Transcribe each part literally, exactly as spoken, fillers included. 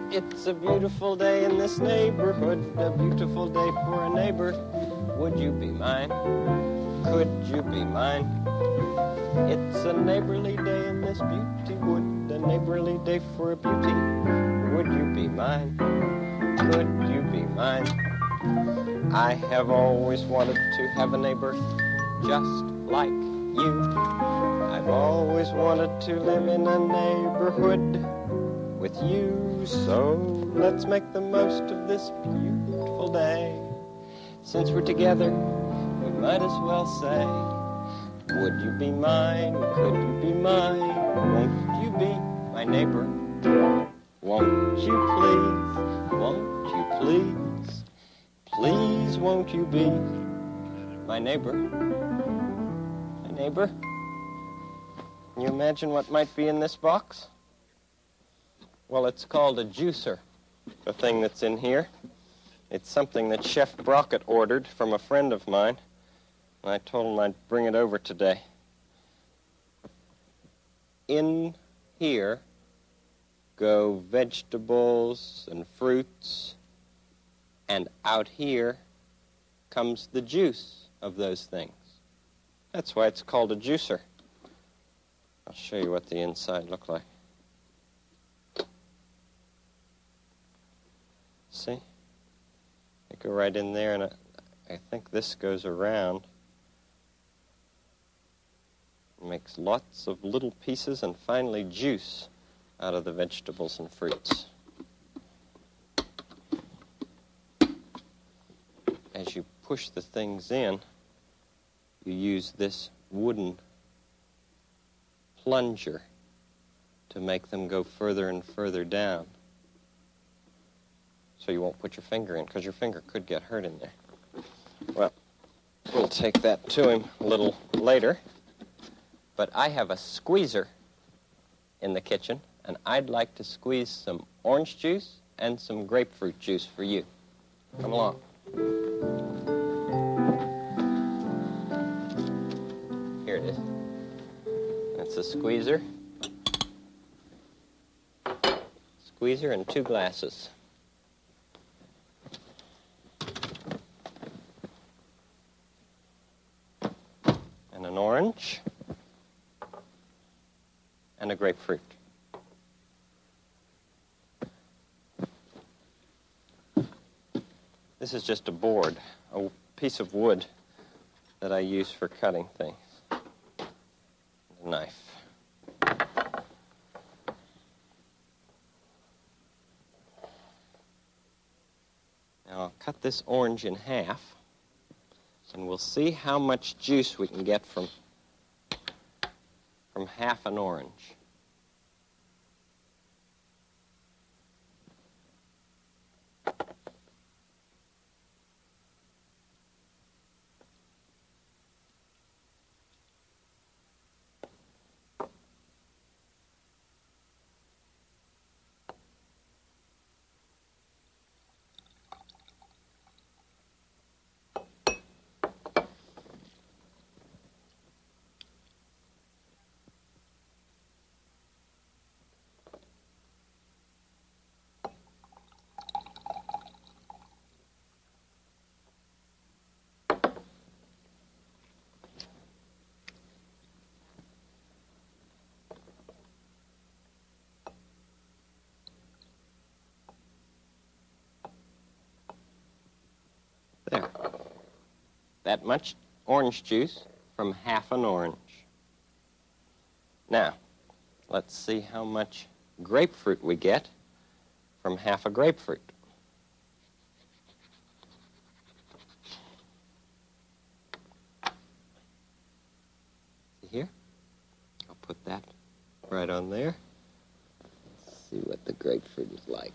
It's a beautiful day in this neighborhood, a beautiful day for a neighbor. Would you be mine? Could you be mine? It's a neighborly day in this beauty wood, a neighborly day for a beauty. Would you be mine? Could you be mine? I have always wanted to have a neighbor just like you. I've always wanted to live in a neighborhood with you. So let's make the most of this beautiful day. Since we're together, we might as well say, would you be mine? Could you be mine? Won't you be my neighbor? Won't you please? Won't you please? Please won't you be my neighbor? My neighbor? Can you imagine what might be in this box? Well, it's called a juicer, the thing that's in here. It's something that Chef Brockett ordered from a friend of mine. And I told him I'd bring it over today. In here go vegetables and fruits, and out here comes the juice of those things. That's why it's called a juicer. I'll show you what the inside looked like. See? They go right in there, and I, I think this goes around. Makes lots of little pieces and finally juice out of the vegetables and fruits. As you push the things in, you use this wooden plunger to make them go further and further down. So you won't put your finger in, because your finger could get hurt in there. Well, we'll take that to him a little later. But I have a squeezer in the kitchen, and I'd like to squeeze some orange juice and some grapefruit juice for you. Come along. Here it is. That's a squeezer. Squeezer and two glasses. And an orange. And a grapefruit. This is just a board, a piece of wood that I use for cutting things. A knife. Now I'll cut this orange in half, and we'll see how much juice we can get from from half an orange. There. That much orange juice from half an orange. Now, let's see how much grapefruit we get from half a grapefruit. See here? I'll put that right on there. Let's see what the grapefruit is like.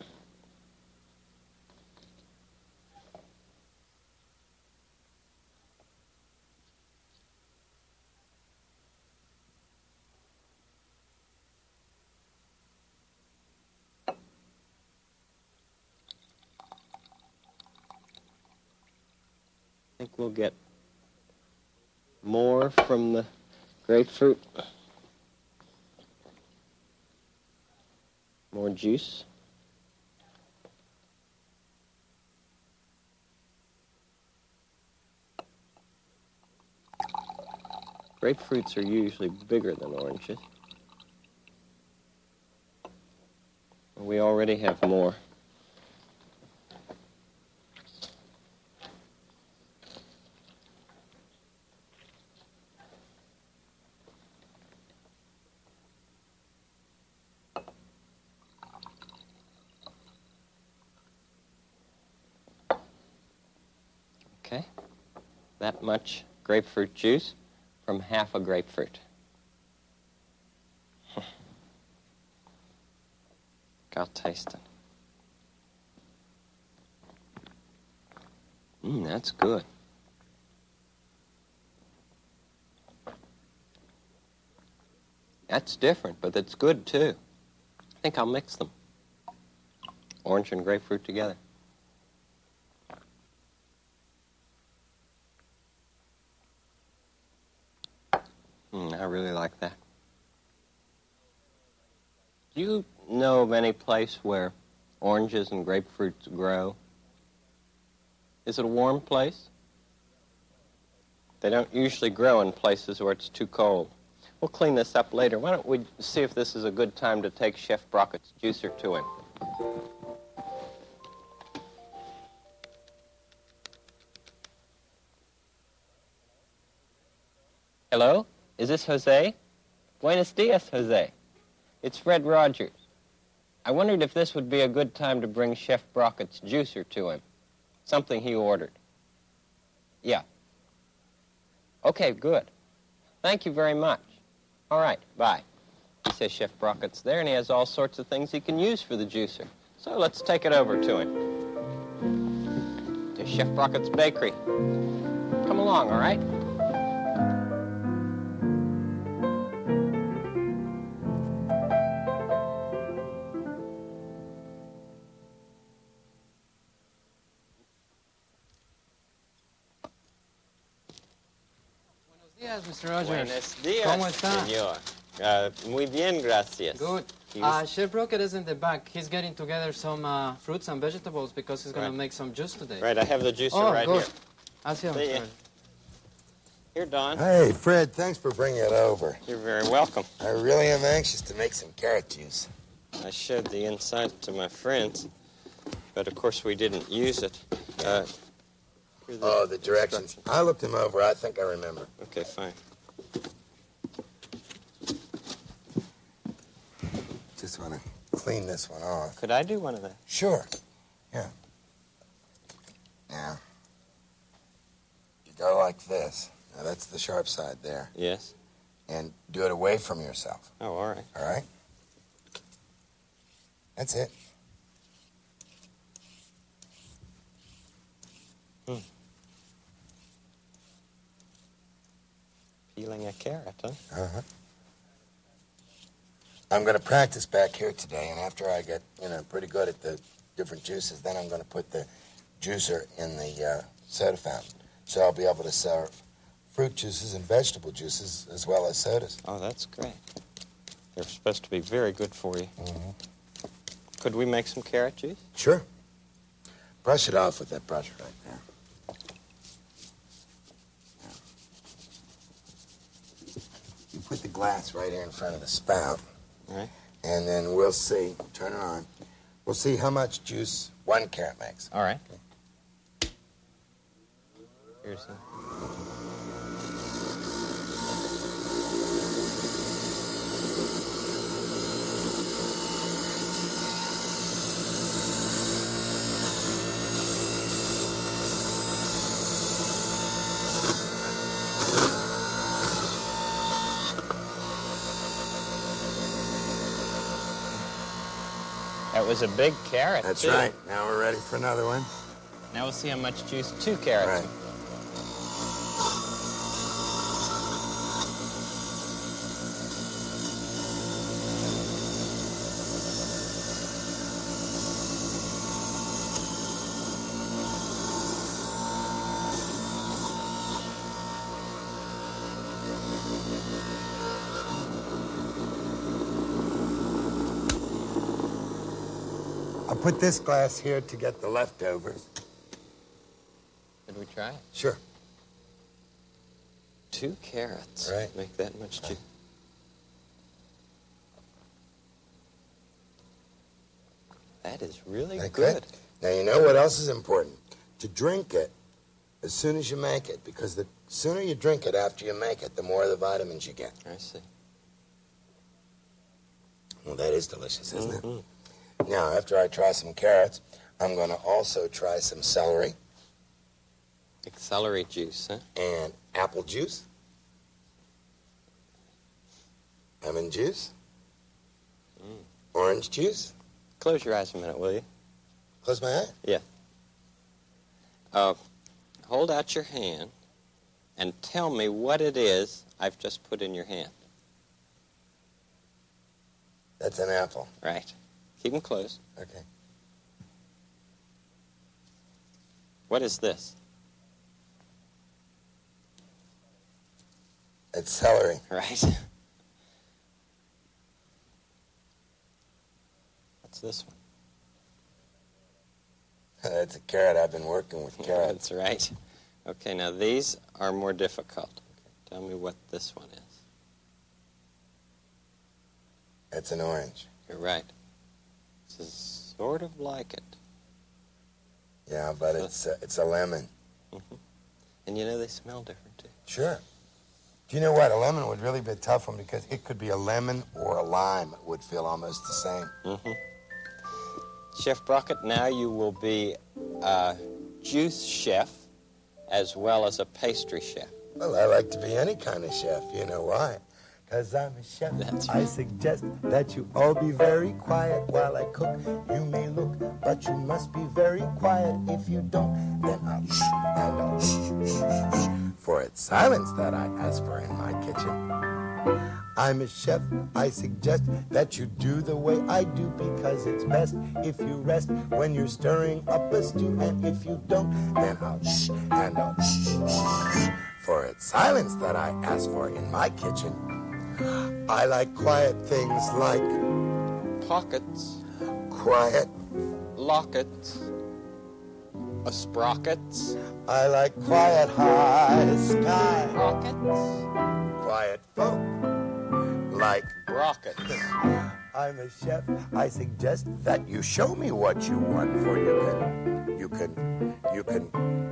I think we'll get more from the grapefruit. More juice. Grapefruits are usually bigger than oranges. We already have more. Okay, that much grapefruit juice from half a grapefruit. I'll taste it. Mmm, that's good. That's different, but it's good too. I think I'll mix them. Orange and grapefruit together. Mm, I really like that. Do you know of any place where oranges and grapefruits grow? Is it a warm place? They don't usually grow in places where it's too cold. We'll clean this up later. Why don't we see if this is a good time to take Chef Brockett's juicer to him? Hello? Is this Jose? Buenos dias, Jose. It's Fred Rogers. I wondered if this would be a good time to bring Chef Brockett's juicer to him. Something he ordered. Yeah. Okay, good. Thank you very much. All right, bye. He says Chef Brockett's there, and he has all sorts of things he can use for the juicer. So let's take it over to him. To Chef Brockett's Bakery. Come along, all right? Mister Rogers. Buenos días, ¿Cómo está? señor. Uh, muy bien, gracias. Good. Uh, Chef Brockett is in the back. He's getting together some uh, fruits and vegetables because he's going Right. to make some juice today. Right, I have the juicer Oh, right good. here. I'll see you, See Mister ya. Rogers. Here, Don. Hey, Fred, thanks for bringing it over. You're very welcome. I really am anxious to make some carrot juice. I showed the inside to my friends, but of course we didn't use it. Uh, here are Oh, the directions. I looked them over. I think I remember. Okay, fine. Just want to clean this one off. Could I do one of that? Sure. Yeah. Now, you go like this. Now, that's the sharp side there. Yes. And do it away from yourself. Oh, all right. All right? That's it. Hmm. Peeling a carrot, huh? Uh-huh. I'm going to practice back here today, and after I get, you know, pretty good at the different juices, then I'm going to put the juicer in the uh, soda fountain. So I'll be able to serve fruit juices and vegetable juices as well as sodas. Oh, that's great. They're supposed to be very good for you. Mm-hmm. Could we make some carrot juice? Sure. Brush it off with that brush right there. You put the glass right here in front of the spout. All right. And then we'll see, turn it on, we'll see how much juice one carrot makes. All right. Here's the... That was a big carrot, That's too. right. Now we're ready for another one. Now we'll see how much juice two carrots. Right. I'll put this glass here to get the leftovers. Should we try it? Sure. Two carrots. Right. Make that much juice. That is really Okay. good. Now, you know what else is important? To drink it as soon as you make it, because the sooner you drink it after you make it, the more of the vitamins you get. I see. Well, that is delicious, isn't Mhm. it? Now, after I try some carrots, I'm going to also try some celery Like celery juice, huh? and apple juice, lemon juice, Mm. orange juice. Close your eyes a minute, will you? Close my eye. Yeah. Uh, hold out your hand and tell me what it is I've just put in your hand. That's an apple. Right. Keep them closed. Okay. What is this? It's celery. Right. What's this one? That's a carrot. I've been working with carrots. That's right. Okay, now these are more difficult. Tell me what this one is. That's an orange. You're right. This is sort of like it. Yeah, but it's uh, it's a lemon. Mm-hmm. And you know they smell different too. Sure. Do you know what? A lemon would really be a tough one because it could be a lemon or a lime. It would feel almost the same. Mm-hmm. Chef Brockett, now you will be a juice chef as well as a pastry chef. Well, I like to be any kind of chef. You know why? Because I'm a chef. That's I right. suggest that you all be very quiet while I cook. You may look, but you must be very quiet. If you don't, then I'll shh and I'll shh, shh, shh. For it's silence that I ask for in my kitchen. I'm a chef. I suggest that you do the way I do because it's best if you rest when you're stirring up a stew. And if you don't, then I'll shh and I'll shh, shh, shh. For it's silence that I ask for in my kitchen. I like quiet things like Pockets, quiet. lockets, a sprockets, I like quiet high sky. rockets, Quiet folk like rockets. I'm a chef. I suggest that you show me what you want, for you can, you can, you can.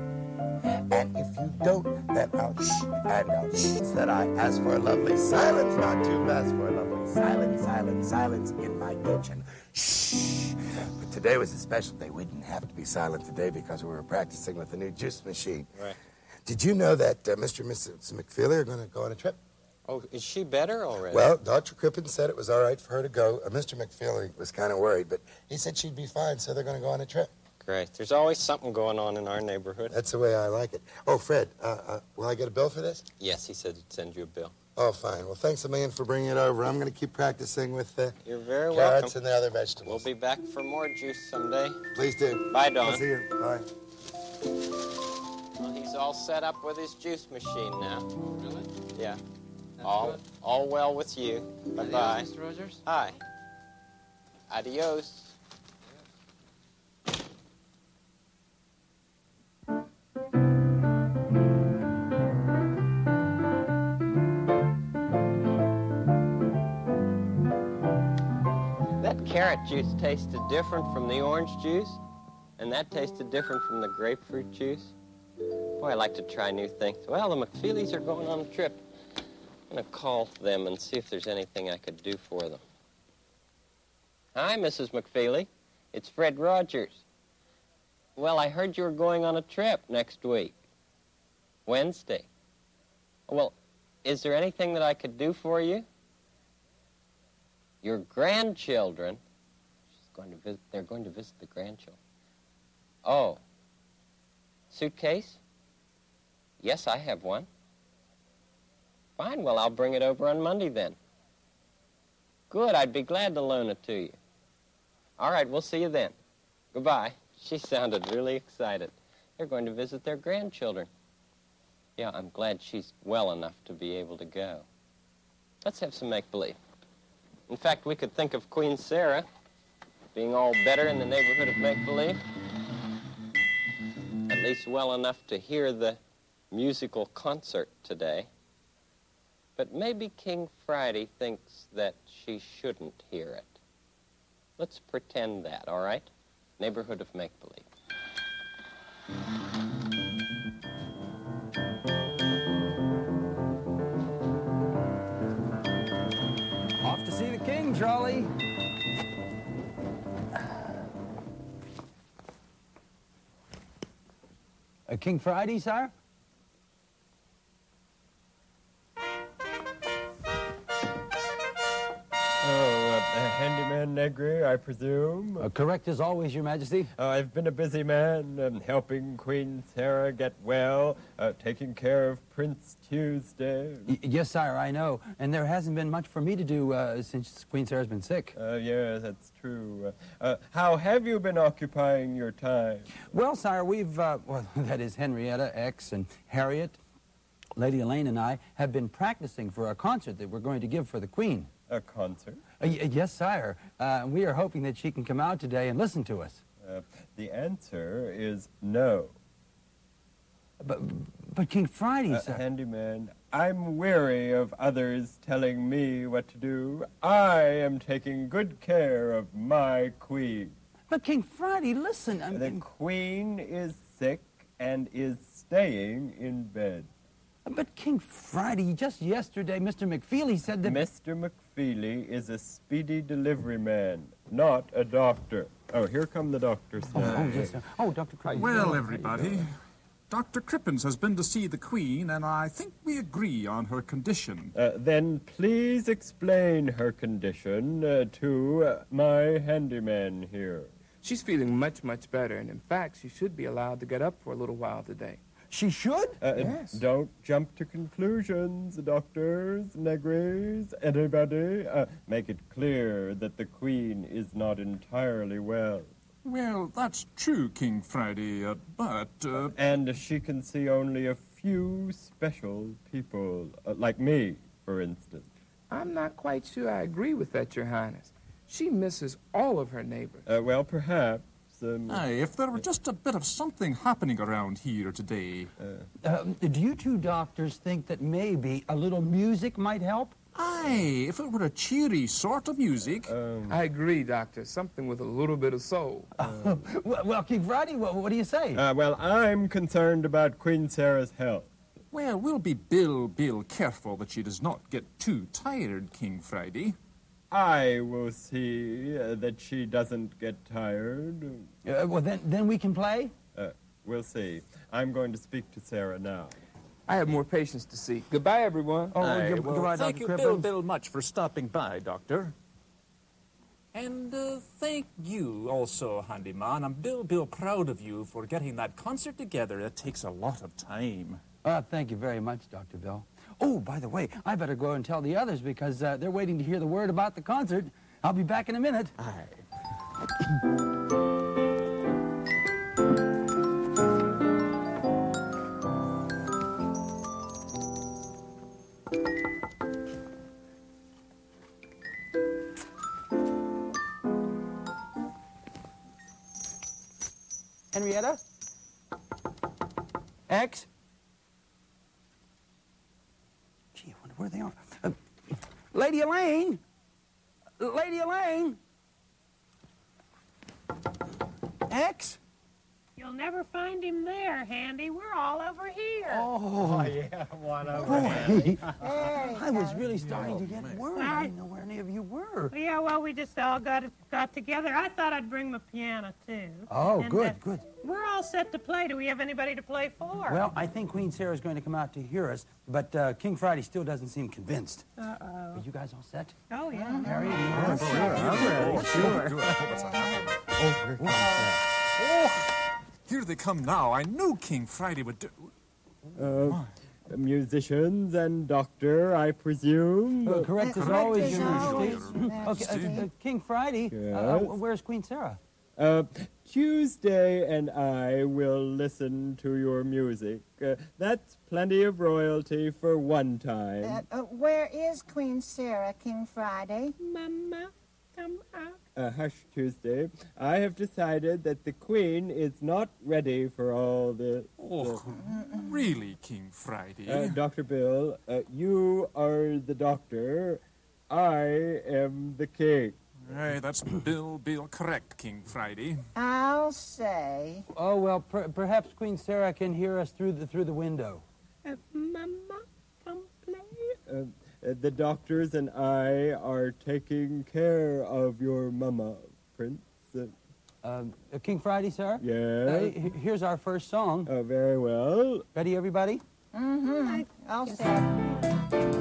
And if you don't, then I'll shh and I'll shh. That I ask for a lovely silence, not too fast for a lovely silence, silence, silence in my kitchen. Shh. But today was a special day. We didn't have to be silent today because we were practicing with the new juice machine. Right. Did you know that uh, Mister and Missus McFeely are going to go on a trip? Oh, is she better already? Well, Doctor Crippen said it was all right for her to go. Uh, Mister McFeely was kind of worried, but he said she'd be fine, so they're going to go on a trip. Great. There's always something going on in our neighborhood. That's the way I like it. Oh, Fred, uh, uh, will I get a bill for this? Yes, he said he'd send you a bill. Oh, fine. Well, thanks a million for bringing it over. I'm going to keep practicing with the You're very carrots welcome. and the other We'll vegetables. be back for more juice someday. Please do. Bye, I'll Don. see you. Bye. Well, he's all set up with his juice machine now. Really? Yeah. That's All, good. all well with you. Adios, Bye-bye. Mister Rogers. Hi. Adios. That carrot juice tasted different from the orange juice, and that tasted different from the grapefruit juice. Boy, I like to try new things. Well, the McFeelys are going on a trip. I'm going to call them and see if there's anything I could do for them. Hi, Missus McFeely. It's Fred Rogers. Well, I heard you were going on a trip next week. Wednesday. Well, is there anything that I could do for you? Your grandchildren. She's going to visit, they're going to visit the grandchildren. Oh. Suitcase? Yes, I have one. Fine, well, I'll bring it over on Monday then. Good, I'd be glad to loan it to you. All right, we'll see you then. Goodbye. She sounded really excited. They're going to visit their grandchildren. Yeah, I'm glad she's well enough to be able to go. Let's have some make-believe. In fact, we could think of Queen Sarah being all better in the neighborhood of make-believe. At least well enough to hear the musical concert today. But maybe King Friday thinks that she shouldn't hear it. Let's pretend that, all right? Neighborhood of make-believe. Off to see the king, Charlie. Uh, King Friday, sire? Oh, uh, handyman Negri, I presume? Uh, correct as always, Your Majesty. Uh, I've been a busy man, um, helping Queen Sarah get well, uh, taking care of Prince Tuesday. Y yes, sire, I know. And there hasn't been much for me to do uh, since Queen Sarah's been sick. Uh, yes, that's true. Uh, uh, how have you been occupying your time? Well, sire, we've, uh, well, that is Henrietta, X, and Harriet, Lady Elaine, and I have been practicing for a concert that we're going to give for the Queen. A concert? Uh, y yes, sire. Uh, we are hoping that she can come out today and listen to us. Uh, the answer is no. But, but King Friday, Uh, sir. handyman, I'm weary of others telling me what to do. I am taking good care of my queen. But King Friday, listen. I The mean, queen is sick and is staying in bed. but King Friday, just yesterday, Mister McFeely said that... Mister McFeely is a speedy delivery man, not a doctor. Oh, here come the doctors Oh, now. oh, yes, sir. Oh, Doctor Crichton. Well, everybody, Doctor Crippens has been to see the Queen, and I think we agree on her condition. Uh, then please explain her condition uh, to uh, my handyman here. She's feeling much, much better, and in fact, she should be allowed to get up for a little while today. She should? Uh, Yes. Don't jump to conclusions, doctors, negres, anybody. Uh, make it clear that the Queen is not entirely well. Well, that's true, King Friday, uh, but... Uh, And she can see only a few special people, uh, like me, for instance. I'm not quite sure I agree with that, Your Highness. She misses all of her neighbors. Uh, well, perhaps. Um, aye, if there were just a bit of something happening around here today. Um, do you two doctors think that maybe a little music might help? Aye, if it were a cheery sort of music. um, I agree, Doctor. Something with a little bit of soul. Well, well, King Friday, what, what do you say? uh, well, I'm concerned about Queen Sarah's health. Well, we'll be Bill, Bill careful that she does not get too tired, King Friday. I will see uh, that she doesn't get tired. Uh, well, then, then we can play? Uh, we'll see. I'm going to speak to Sarah now. I have more patients to see. Goodbye, everyone. Oh, Aye, good- well, goodbye, thank Doctor you, Crippens. Bill, Bill, much for stopping by, Doctor. And uh, thank you also, Handyman. I'm Bill, Bill, proud of you for getting that concert together. It takes a lot of time. Uh, thank you very much, Doctor Bill. Oh, by the way, I better go and tell the others because uh, they're waiting to hear the word about the concert. I'll be back in a minute. Aye. Henrietta? X? Gee, I wonder where they are. Uh, Lady Elaine? Lady Elaine? X? You'll never find him there, Handy. We're all over here. Oh, yeah, one over boy. I was really starting to get worried. I didn't know where any of you were. Yeah, well, we just all got got together. I thought I'd bring my piano, too. Oh, And, good, uh, good. We're all set to play. Do we have anybody to play for? Well, I think Queen Sarah's going to come out to hear us, but uh, King Friday still doesn't seem convinced. Uh-oh. Are you guys all set? Oh, yeah. Harry, you all set? Oh, here they come now. I knew King Friday would do... Uh, musicians and doctor, I presume. Uh, correct as Correct always, as Your always, Majesty. Okay, uh, uh, King Friday, uh, uh, Yes? where's Queen Sarah? Uh, Tuesday and I will listen to your music. Uh, that's plenty of royalty for one time. Uh, uh, where is Queen Sarah, King Friday? Mama. come out. Uh, hush, Tuesday. I have decided that the Queen is not ready for all this. Oh, really, King Friday? Uh, Doctor Bill, uh, you are the doctor. I am the king. Hey, that's Bill, Bill, correct, King Friday. I'll say. Oh, well, per perhaps Queen Sarah can hear us through the, through the window. Uh, Mama, come play. Uh, uh, the doctors and I are taking care of your mama, Prince. Uh, Um, uh, King Friday, sir? yeah. Uh, he- here's our first song. Oh, very well. Ready, everybody? Mm-hmm. I'll say.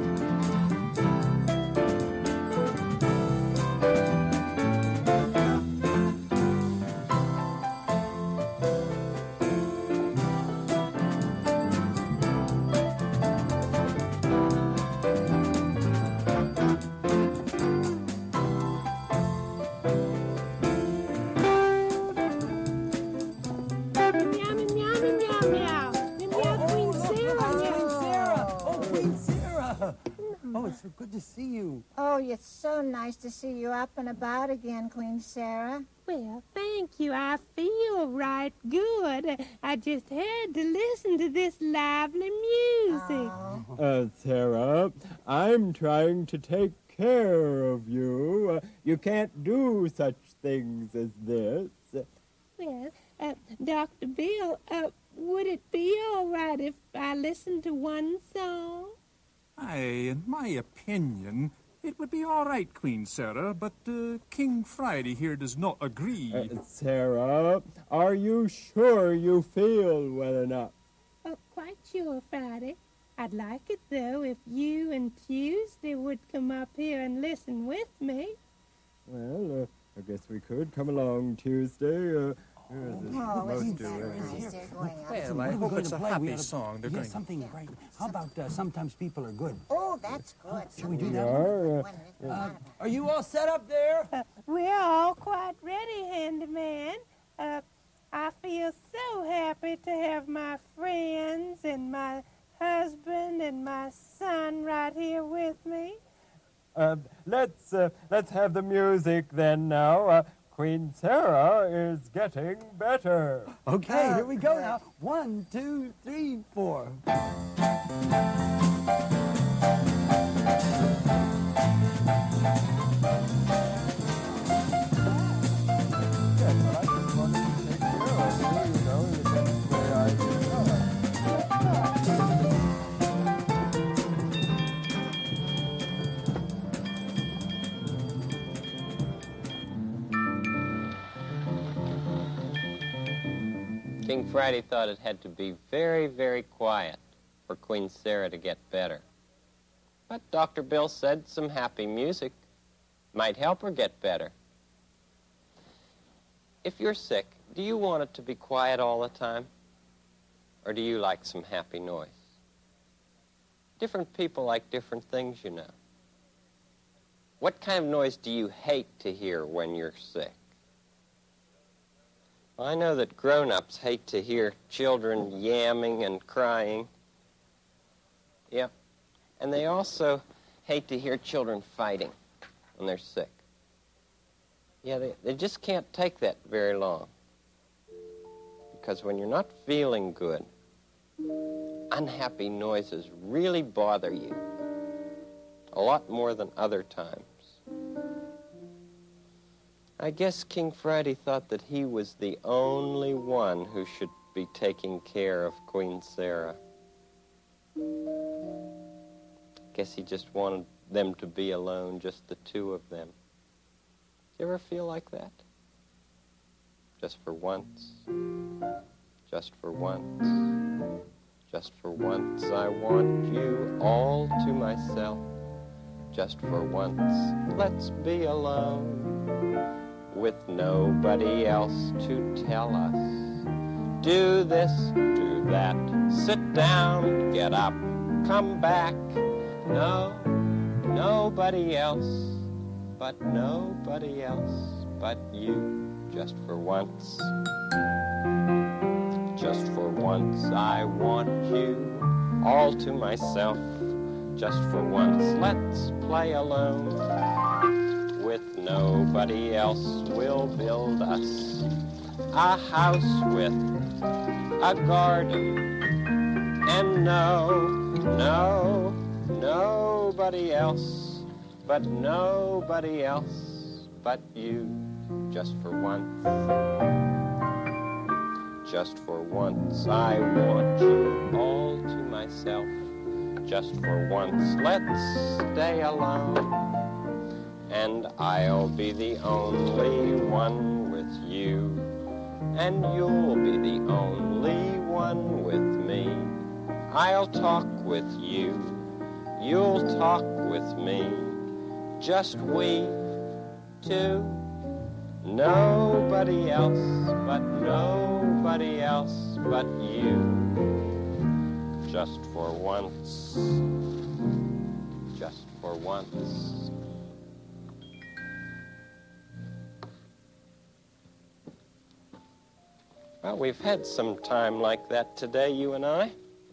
Meow, meow, meow, meow, meow. Meow, Queen Sarah. Queen Sarah! Oh, Queen Sarah! Oh, it's so good to see you. Oh, it's so nice to see you up and about again, Queen Sarah. Well, thank you. I feel right good. I just had to listen to this lively music. Oh. Uh, Sarah, I'm trying to take care of you. Uh, you can't do such things as this. Well, uh, Doctor Bill, uh, would it be all right if I listened to one song? Aye, in my opinion, it would be all right, Queen Sarah, but uh, King Friday here does not agree. Uh, Sarah, are you sure you feel well enough? Oh, quite sure, Friday. I'd like it, though, if you and Tuesday would come up here and listen with me. Well, uh, I guess we could. Come along, Tuesday. Uh, Oh, isn't that nice? They're going out. Well, What I are we hope going it's to a play? We happy ought to- song. They're yeah, going something right. How about uh, Sometimes People Are Good? Oh, that's good. Should we do we that? are. Uh, One, Uh, are you all set up there? Uh, we're all quite ready, Handyman. Uh, I feel so happy to have my friends and my husband and my son right here with me. uh, let's uh, let's have the music then. Now, uh, Queen Sarah is getting better. Okay, here we go now. One, two, three, four. King Friday thought it had to be very, very quiet for Queen Sarah to get better. But Doctor Bill said some happy music might help her get better. If you're sick, do you want it to be quiet all the time? Or do you like some happy noise? Different people like different things, you know. What kind of noise do you hate to hear when you're sick? Well, I know that grown-ups hate to hear children yamming and crying. Yep. And they also hate to hear children fighting when they're sick. Yeah, they, they just can't take that very long. Because when you're not feeling good, unhappy noises really bother you. A lot more than other times. I guess King Friday thought that he was the only one who should be taking care of Queen Sarah. Guess he just wanted them to be alone, just the two of them. Do you ever feel like that? Just for once. Just for once. Just for once, I want you all to myself. Just for once, let's be alone. With nobody else to tell us. Do this, do that, sit down, get up, come back. No, nobody else, but nobody else but you. Just for once. Just for once, I want you all to myself. Just for once, let's play alone. With nobody else will build us a house with a garden. And no, no, nobody else, but nobody else but you, just for once. Just for once, I want you all to myself. Just for once, let's stay alone. And I'll be the only one with you. And you'll be the only one with me. I'll talk with you. You'll talk with me. Just we two. Nobody else, but nobody else but you. Just for once. Just for once. Well, we've had some time like that today, you and I.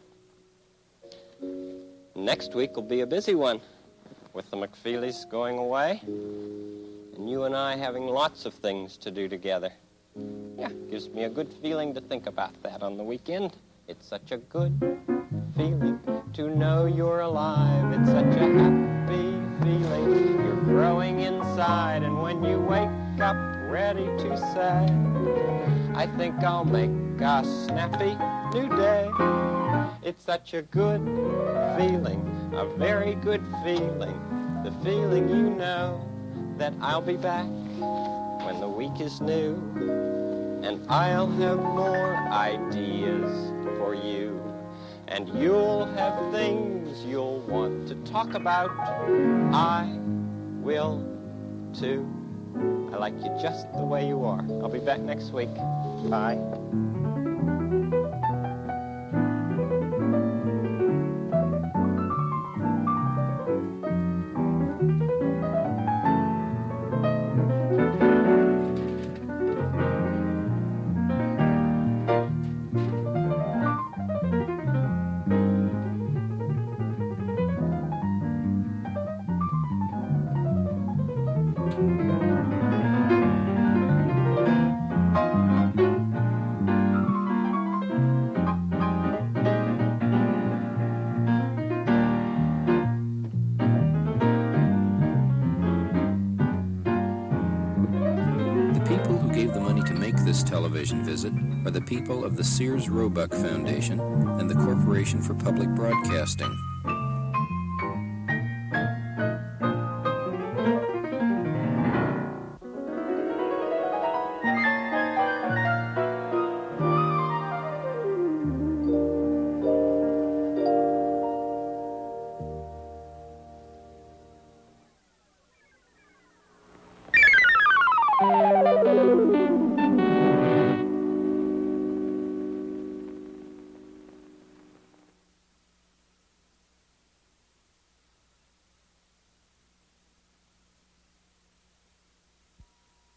Next week will be a busy one, with the McFeelys going away, and you and I having lots of things to do together. Yeah, gives me a good feeling to think about that on the weekend. It's such a good feeling to know you're alive. It's such a happy feeling. You're growing inside, and when you wake up ready to say, I think I'll make a snappy new day. It's such a good feeling, a very good feeling. The feeling you know that I'll be back when the week is new, and I'll have more ideas for you, and you'll have things you'll want to talk about. I will too. I like you just the way you are. I'll be back next week. Bye. This television visit are the people of the Sears Roebuck Foundation and the Corporation for Public Broadcasting. Thank you.